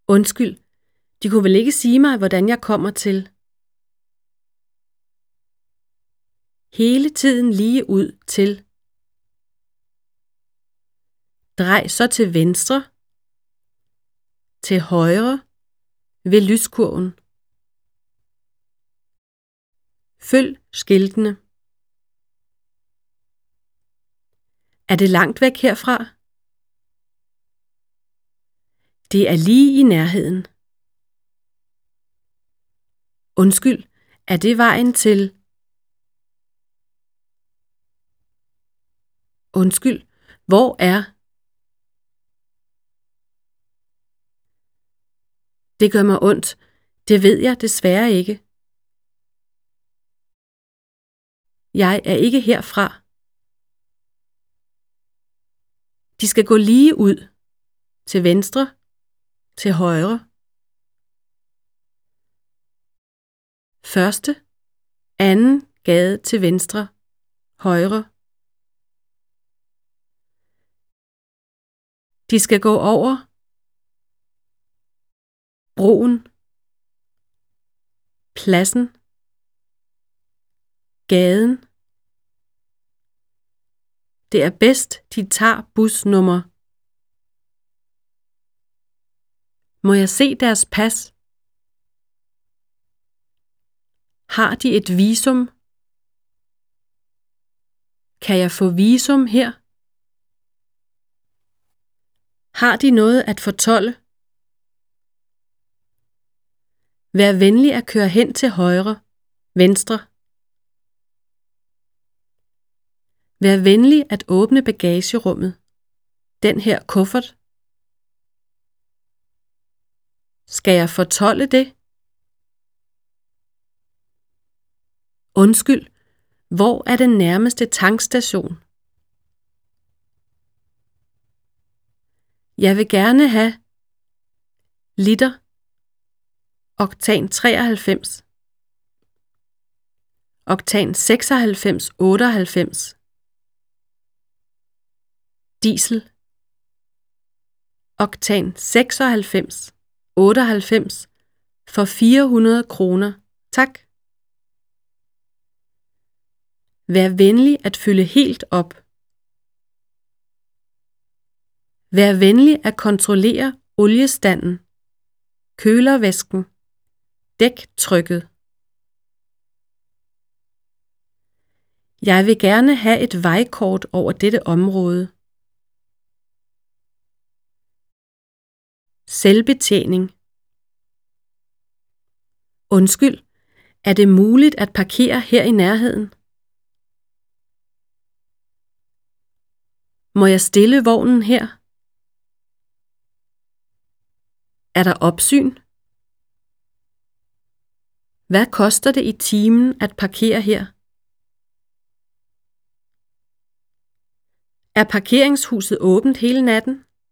Undskyld, de kunne vel ikke sige mig, hvordan jeg kommer til. Hele tiden lige ud til. Drej så til venstre, til højre, ved lyskurven. Følg skiltene. Er det langt væk herfra? Det er lige i nærheden. Undskyld, er det vejen til? Undskyld, hvor er? Det gør mig ondt. Det ved jeg desværre ikke. Jeg er ikke herfra. De skal gå lige ud. Til venstre, til højre. Første, anden gade til venstre, højre. De skal gå over broen, pladsen, gaden. Det er bedst, de tager bus nummer. Må jeg se deres pas? Har de et visum? Kan jeg få visum her? Har de noget at fortolde? Vær venlig at køre hen til højre, venstre. Vær venlig at åbne bagagerummet. Den her kuffert. Skal jeg fortolde det? Undskyld, hvor er den nærmeste tankstation? Jeg vil gerne have liter oktan 93, oktan 96, 98, diesel, oktan 96, 98 for 400 kroner. Tak. Vær venlig at fylde helt op. Vær venlig at kontrollere oliestanden, kølervæsken, dæktrykket. Jeg vil gerne have et vejkort over dette område. Selvbetjening. Undskyld, er det muligt at parkere her i nærheden? Må jeg stille vognen her? Er der opsyn? Hvad koster det i timen at parkere her? Er parkeringshuset åbent hele natten?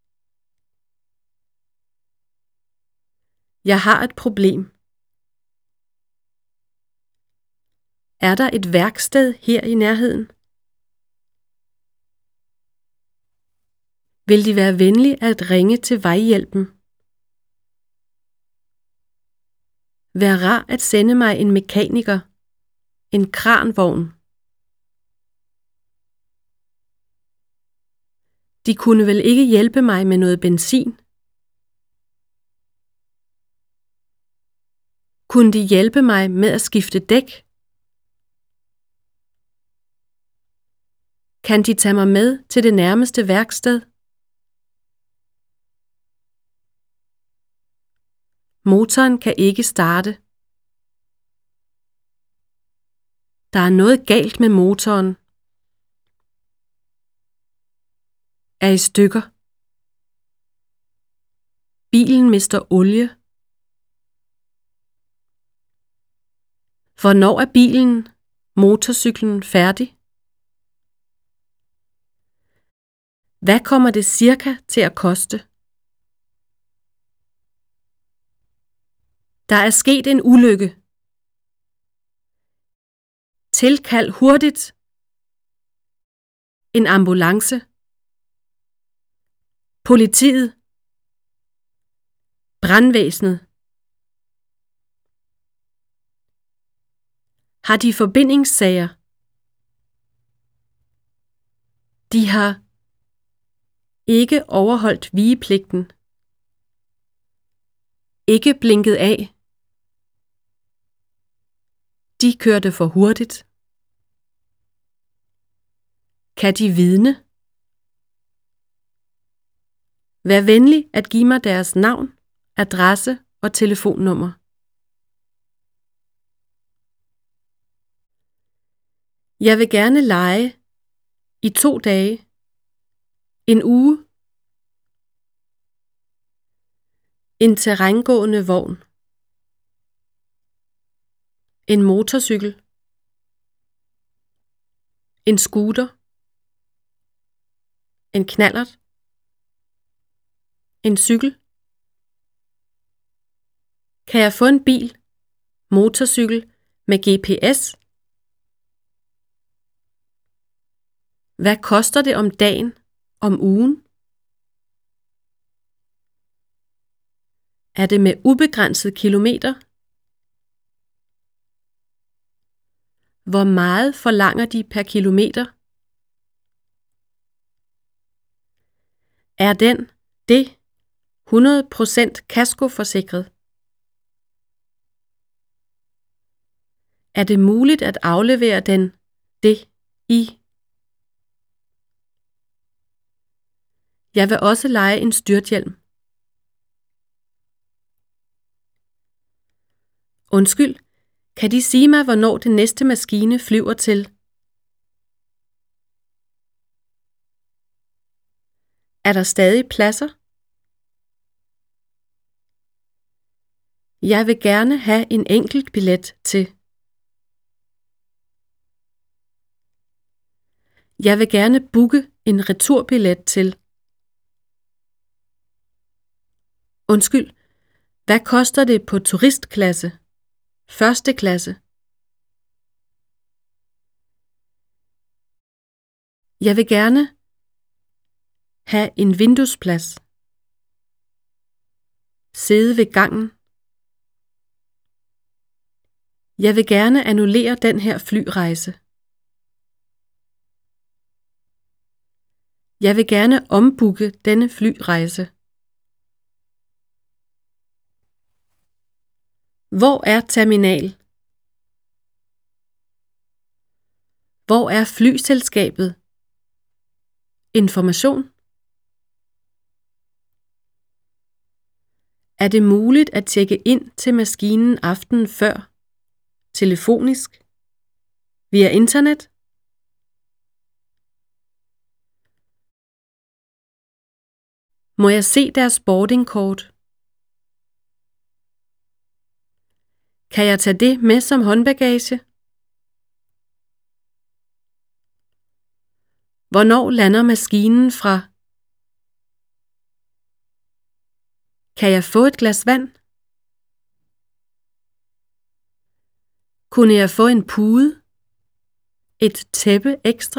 Jeg har et problem. Er der et værksted her i nærheden? Vil de være venlige at ringe til vejhjælpen? Vær rar at sende mig en mekaniker, en kranvogn. De kunne vel ikke hjælpe mig med noget benzin? Kunne de hjælpe mig med at skifte dæk? Kan de tage mig med til det nærmeste værksted? Motoren kan ikke starte. Der er noget galt med motoren. Er i stykker. Bilen mister olie. Hvornår er bilen, motorcyklen færdig? Hvad kommer det cirka til at koste? Der er sket en ulykke. Tilkald hurtigt en ambulance. Politiet. Brandvæsenet. Har de forbindingssager? De har ikke overholdt vigepligten. Ikke blinket af. De kørte for hurtigt. Kan de vidne? Vær venlig at give mig deres navn, adresse og telefonnummer. Jeg vil gerne leje i 2 dage, en uge, en terrængående vogn, en motorcykel, en scooter, en knallert, en cykel. Kan jeg få en bil, motorcykel med GPS? Hvad koster det om dagen, om ugen? Er det med ubegrænset kilometer? Hvor meget forlanger de per kilometer? Er det 100% kaskoforsikret? Er det muligt at aflevere det i? Jeg vil også leje en styrthjelm. Undskyld, kan de sige mig, hvornår den næste maskine flyver til? Er der stadig pladser? Jeg vil gerne have en enkelt billet til. Jeg vil gerne booke en returbillet til. Undskyld, hvad koster det på turistklasse? Første klasse. Jeg vil gerne have en vinduesplads. Sidde ved gangen. Jeg vil gerne annullere den her flyrejse. Jeg vil gerne ombooke denne flyrejse. Hvor er terminal? Hvor er flyselskabet? Information? Er det muligt at tjekke ind til maskinen aftenen før? Telefonisk? Via internet? Må jeg se deres boardingkort? Kan jeg tage det med som håndbagage? Hvornår lander maskinen fra? Kan jeg få et glas vand? Kunne jeg få en pude? Et tæppe ekstra?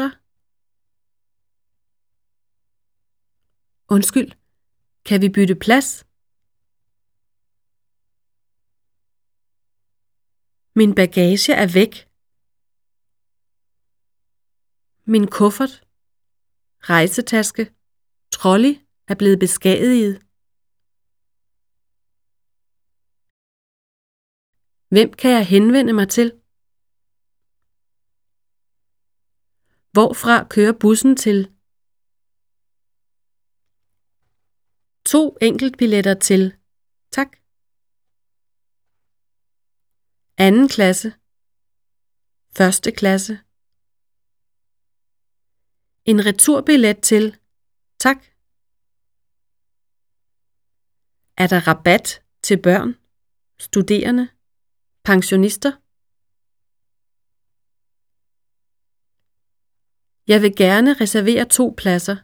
Undskyld, kan vi bytte plads? Min bagage er væk. Min kuffert, rejsetaske, trolley er blevet beskadiget. Hvem kan jeg henvende mig til? Hvorfra kører bussen til? 2 enkeltbilletter til. Tak. 2. klasse. 1. klasse. En returbillet til. Tak. Er der rabat til børn, studerende, pensionister? Jeg vil gerne reservere 2 pladser.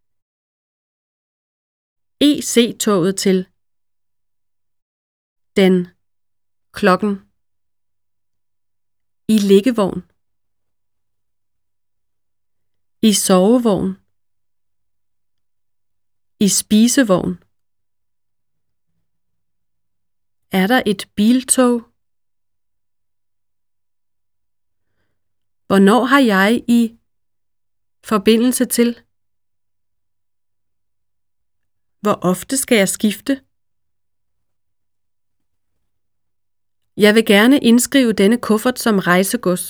EC-toget til. Den. Klokken. I liggevogn. I sovevogn. I spisevogn. Er der et biltog? Hvornår har jeg i forbindelse til? Hvor ofte skal jeg skifte? Jeg vil gerne indskrive denne kuffert som rejsegods.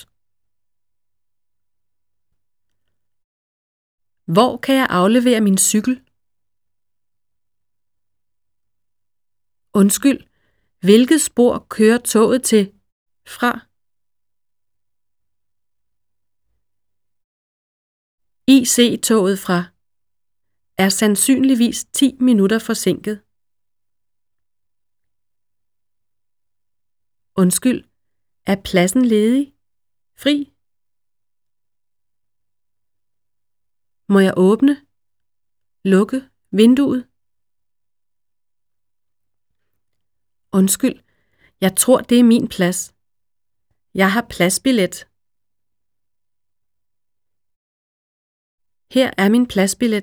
Hvor kan jeg aflevere min cykel? Undskyld, hvilket spor kører toget til fra? IC-toget fra er sandsynligvis 10 minutter forsinket. Undskyld, er pladsen ledig? Fri? Må jeg åbne? Lukke vinduet? Undskyld, jeg tror det er min plads. Jeg har pladsbillet. Her er min pladsbillet.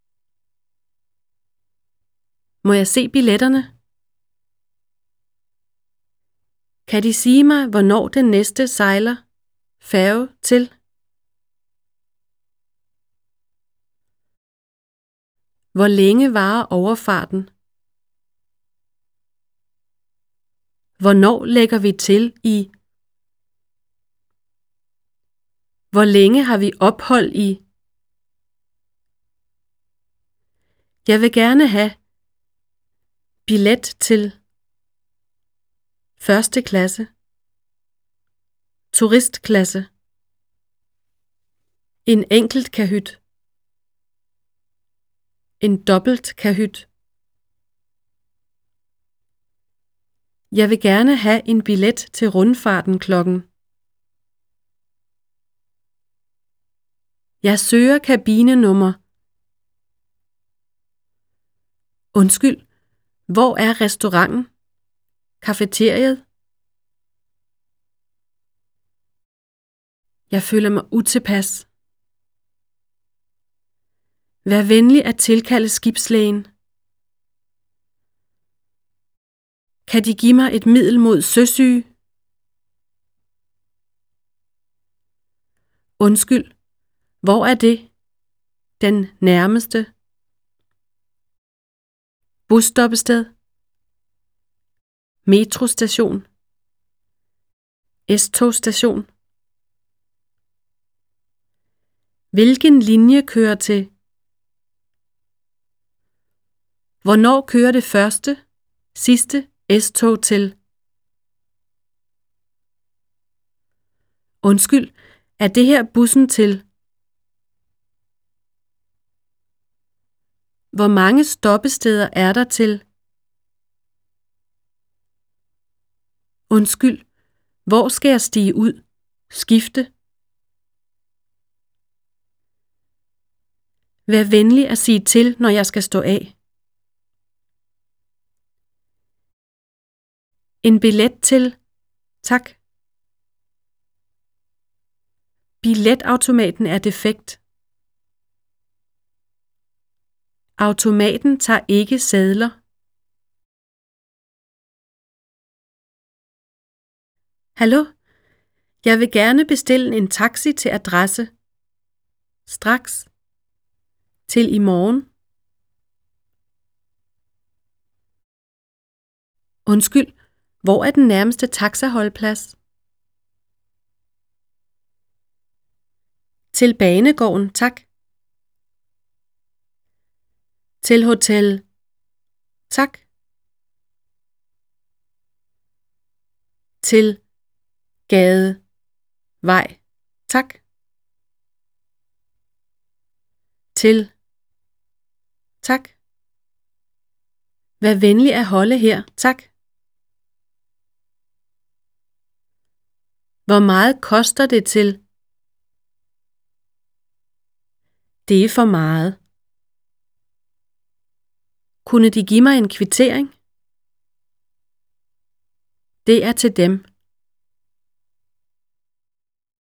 Må jeg se billetterne? Kan De sige mig, hvornår den næste sejler færge til? Hvor længe varer overfarten? Hvornår lægger vi til i? Hvor længe har vi ophold i? Jeg vil gerne have billet til første klasse, turistklasse, en enkelt kahyt, en dobbelt kahyt. Jeg vil gerne have en billet til rundfarten klokken. Jeg søger kabinenummer. Undskyld, hvor er restauranten? Cafeteriet? Jeg føler mig utilpas. Vær venlig at tilkalde skibslægen. Kan De give mig et middel mod søsyge? Undskyld, hvor er det? Den nærmeste busstoppested, metrostation, S-togstation. Hvilken linje kører til? Hvornår kører det første, sidste S-tog til? Undskyld, er det her bussen til? Hvor mange stoppesteder er der til? Undskyld, hvor skal jeg stige ud? Skifte? Vær venlig at sige til, når jeg skal stå af. En billet til? Tak. Billetautomaten er defekt. Automaten tager ikke sedler. Hallo? Jeg vil gerne bestille en taxi til adresse. Straks. Til i morgen. Undskyld, hvor er den nærmeste taxaholdeplads? Til banegården, tak. Til hotel. Tak. Til gade. Vej. Tak. Til. Tak. Vær venlig at holde her, tak. Hvor meget koster det til? Det er for meget. Kunne De give mig en kvittering? Det er til dem.